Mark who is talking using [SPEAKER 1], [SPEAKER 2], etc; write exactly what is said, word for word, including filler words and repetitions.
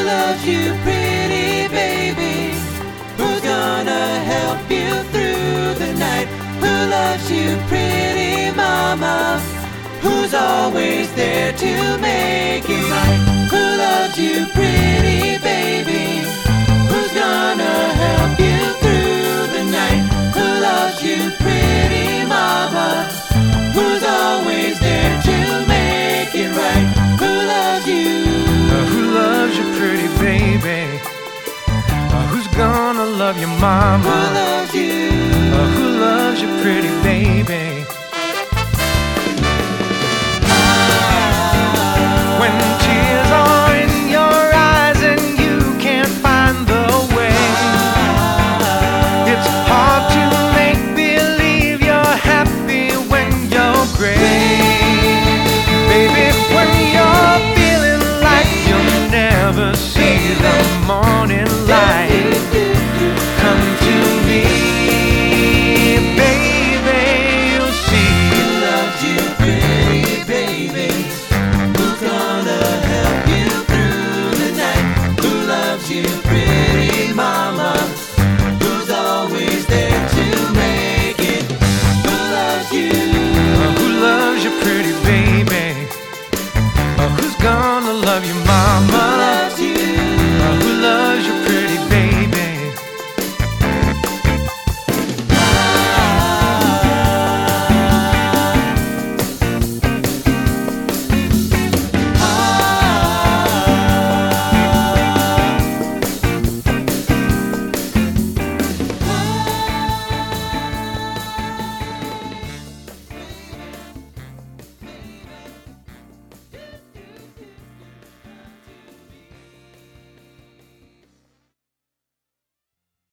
[SPEAKER 1] loves you, pretty baby? Who's gonna help you through the night? Who loves you, pretty mama? Who's always there to make it right? Who loves you, pretty baby? Who's gonna help you through the night? Who loves you, pretty mama? Who's always there to make it right? Who loves you?
[SPEAKER 2] Uh, who loves you, pretty baby? Uh, who's gonna love your mama?
[SPEAKER 1] Who loves you?
[SPEAKER 2] Uh, who loves you, pretty